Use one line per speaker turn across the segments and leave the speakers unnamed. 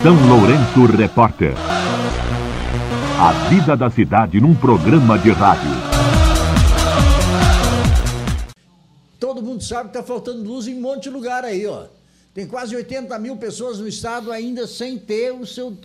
São Lourenço Repórter. A vida da cidade num programa de rádio.
Todo mundo sabe que está faltando luz em um monte de lugar aí, ó. Tem quase 80 mil pessoas no estado ainda sem ter o seu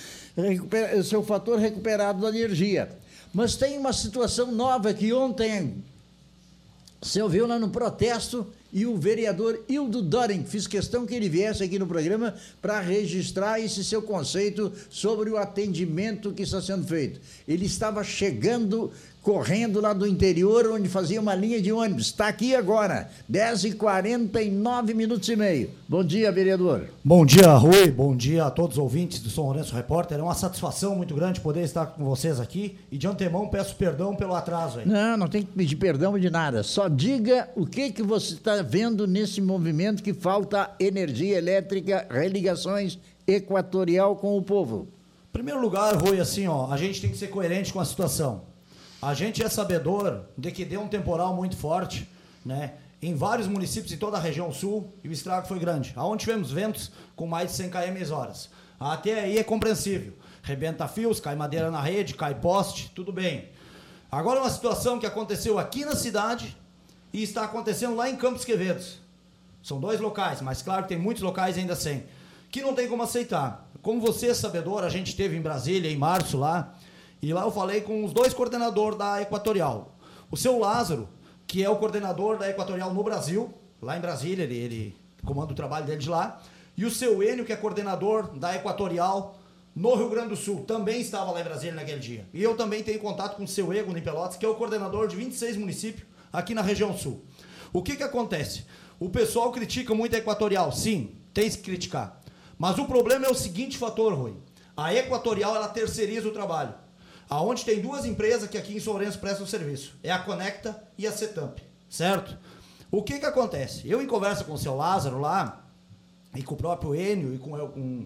fator recuperado da energia. Mas tem uma situação nova que ontem você ouviu lá no protesto e o vereador Hildo Doring, fiz questão que ele viesse aqui no programa para registrar esse seu conceito sobre o atendimento que está sendo feito. Ele estava chegando, correndo lá do interior, onde fazia uma linha de ônibus. Está aqui agora, 10h49 e Bom dia, vereador.
Bom dia, Rui. Bom dia a todos os ouvintes do São Lourenço Repórter. É uma satisfação muito grande poder estar com vocês aqui. E de antemão peço perdão pelo atraso aí.
Não tem que pedir perdão de nada. Só diga o que você está vendo nesse movimento que falta energia elétrica, religações Equatorial com o povo.
Em primeiro lugar, Rui, assim, a gente tem que ser coerente com a situação. A gente é sabedor de que deu um temporal muito forte, né, em vários municípios de toda a região sul, e o estrago foi grande. Aonde tivemos ventos com mais de 100 km/h. Até aí é compreensível. Rebenta fios, cai madeira na rede, cai poste, tudo bem. Agora uma situação que aconteceu aqui na cidade e está acontecendo lá em Campos Quevedos. São dois locais, mas claro que tem muitos locais ainda sem, que não tem como aceitar. Como você é sabedor, a gente esteve em Brasília em março lá, e lá eu falei com os dois coordenadores da Equatorial. O seu Lázaro, que é o coordenador da Equatorial no Brasil, lá em Brasília, ele comanda o trabalho dele de lá, e o seu Enio, que é coordenador da Equatorial no Rio Grande do Sul, também estava lá em Brasília naquele dia. E eu também tenho contato com o seu Ego em Pelotas, que é o coordenador de 26 municípios aqui na região sul. O que acontece? O pessoal critica muito a Equatorial, sim, tem que criticar. Mas o problema é o seguinte fator, Rui. A Equatorial, ela terceiriza o trabalho. Aonde tem duas empresas que aqui em São Lourenço prestam serviço. É a Conecta e a Cetamp, certo? O que acontece? Eu, em conversa com o seu Lázaro lá, e com o próprio Enio, e com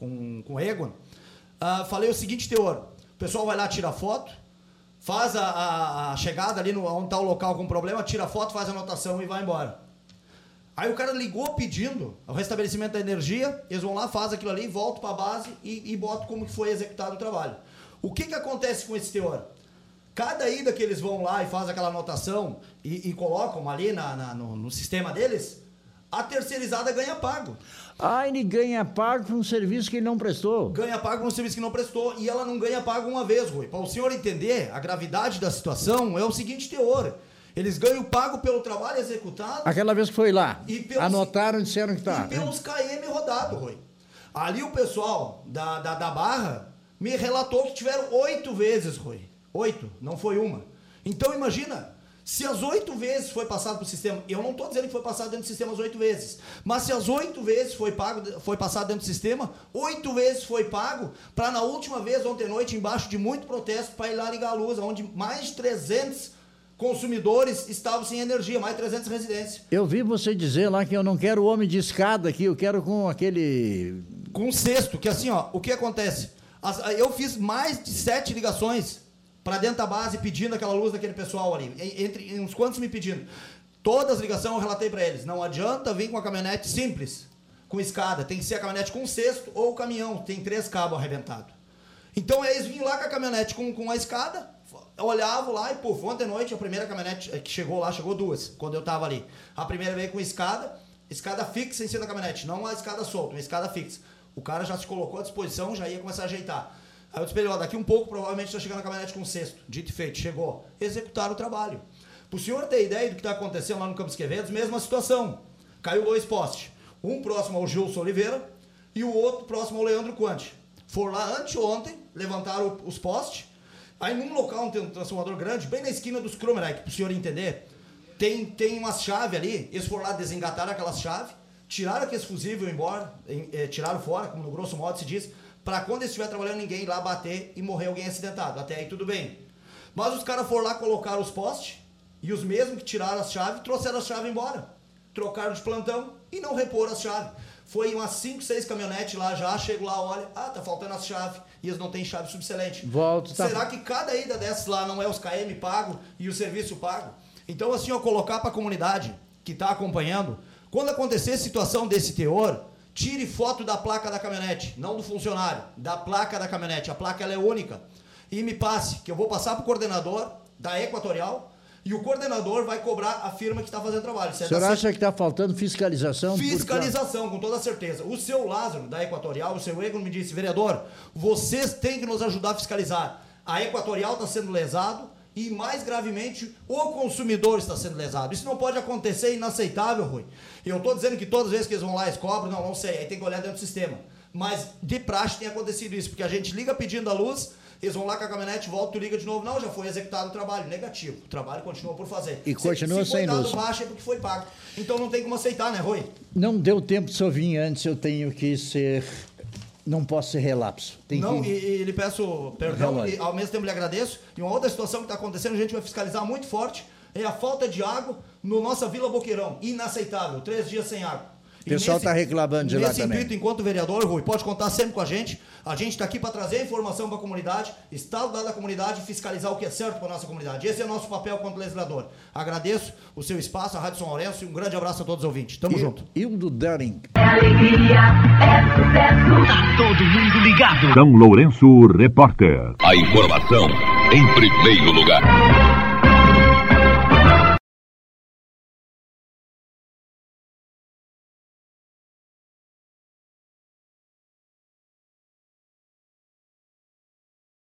o Egon, falei o seguinte teor. O pessoal vai lá, tira foto, faz a chegada ali onde está o local com problema, tira foto, faz a anotação e vai embora. Aí o cara ligou pedindo o restabelecimento da energia, eles vão lá, fazem aquilo ali, voltam para a base e botam como que foi executado o trabalho. O que acontece com esse teor? Cada ida que eles vão lá e fazem aquela anotação e colocam ali no sistema deles, a terceirizada ganha pago.
Ele ganha pago por um serviço que ele não prestou.
Ganha pago por um serviço que não prestou e ela não ganha pago uma vez, Rui. Para o senhor entender a gravidade da situação, é o seguinte teor. Eles ganham pago pelo trabalho executado.
Aquela vez que foi lá, anotaram e disseram que tá.
E pelos KM rodados, Rui. Ali o pessoal da Barra me relatou que tiveram 8 vezes, Rui. 8, não foi uma. Então imagina, se as 8 vezes foi passado para o sistema, eu não estou dizendo que foi passado dentro do sistema as 8 vezes, mas se as 8 vezes foi passado dentro do sistema, 8 vezes foi pago para na última vez, ontem à noite, embaixo de muito protesto, para ir lá ligar a luz, onde mais de 300 consumidores estavam sem energia, mais de 300 residências.
Eu vi você dizer lá que eu não quero homem de escada aqui, eu quero com aquele...
Com cesto, que assim, o que acontece? Eu fiz mais de 7 ligações para dentro da base pedindo aquela luz daquele pessoal ali, entre uns quantos me pedindo. Todas as ligações eu relatei para eles, não adianta vir com a caminhonete simples, com escada, tem que ser a caminhonete com cesto ou o caminhão, tem 3 cabos arrebentados. Então eles vinham lá com a caminhonete com a escada, olhavam lá e, ontem à noite, a primeira caminhonete que chegou lá, chegou 2, quando eu tava ali. A primeira veio com escada fixa em cima da caminhonete, não uma escada solta, uma escada fixa. O cara já se colocou à disposição, já ia começar a ajeitar. Aí eu disse pra ele, daqui um pouco provavelmente está chegando a caminhonete com cesto. Dito e feito, chegou. Executaram o trabalho. Para o senhor ter ideia do que está acontecendo lá no Campos Quevedos, mesma situação. Caiu 2 postes. Um próximo ao Gilson Oliveira e o outro próximo ao Leandro Quante. Foram lá anteontem, levantaram os postes. Aí num local onde tem um transformador grande, bem na esquina dos Cromerai, que para o senhor entender, tem umas chaves ali, eles foram lá, desengataram aquelas chaves, tiraram aqueles fusíveis embora, tiraram fora, como no grosso modo se diz, para quando eles estiver trabalhando ninguém ir lá bater e morrer alguém acidentado. Até aí tudo bem. Mas os caras foram lá, colocaram os postes, e os mesmos que tiraram as chaves, trouxeram as chaves embora. Trocaram de plantão e não reporam as chaves. Foi umas 5, 6 caminhonetes lá já, chego lá, olha, tá faltando as chaves, e eles não têm chave subselente. Será que cada ida dessas lá não é os KM pago e o serviço pago? Então assim, colocar para a comunidade que está acompanhando, quando acontecer situação desse teor, tire foto da placa da caminhonete, não do funcionário, da placa da caminhonete. A placa ela é única. E me passe, que eu vou passar para o coordenador da Equatorial e o coordenador vai cobrar a firma que está fazendo o trabalho.
O senhor acha que está faltando fiscalização?
Fiscalização, com toda certeza. O seu Lázaro, da Equatorial, o seu Egon me disse, vereador, vocês têm que nos ajudar a fiscalizar. A Equatorial está sendo lesado e, mais gravemente, o consumidor está sendo lesado. Isso não pode acontecer, é inaceitável, Rui. Eu estou dizendo que todas as vezes que eles vão lá eles cobram, não sei, aí tem que olhar dentro do sistema. Mas de praxe tem acontecido isso, porque a gente liga pedindo a luz, eles vão lá com a caminhonete, volta, tu liga de novo, não, já foi executado o trabalho. Negativo, o trabalho continua por fazer.
E continua sem luz.
Se foi dado baixa é porque foi pago. Então não tem como aceitar, né, Rui?
Não deu tempo de só vir antes, eu tenho que ser... Não posso ser relapso.
E lhe peço perdão, e ao mesmo tempo lhe agradeço. E uma outra situação que está acontecendo, a gente vai fiscalizar muito forte, é a falta de água no nossa Vila Boqueirão. Inaceitável, 3 dias sem água.
O pessoal está reclamando de lá também.
Nesse intuito, enquanto vereador, Rui, pode contar sempre com a gente. A gente está aqui para trazer informação para a comunidade, estar do lado da comunidade e fiscalizar o que é certo para a nossa comunidade. Esse é o nosso papel como legislador. Agradeço o seu espaço, a Rádio São Lourenço, e um grande abraço a todos os ouvintes. Tamo junto.
Hildo Daring.
É alegria, é sucesso. Tá todo mundo ligado.
São Lourenço Repórter.
A informação em primeiro lugar.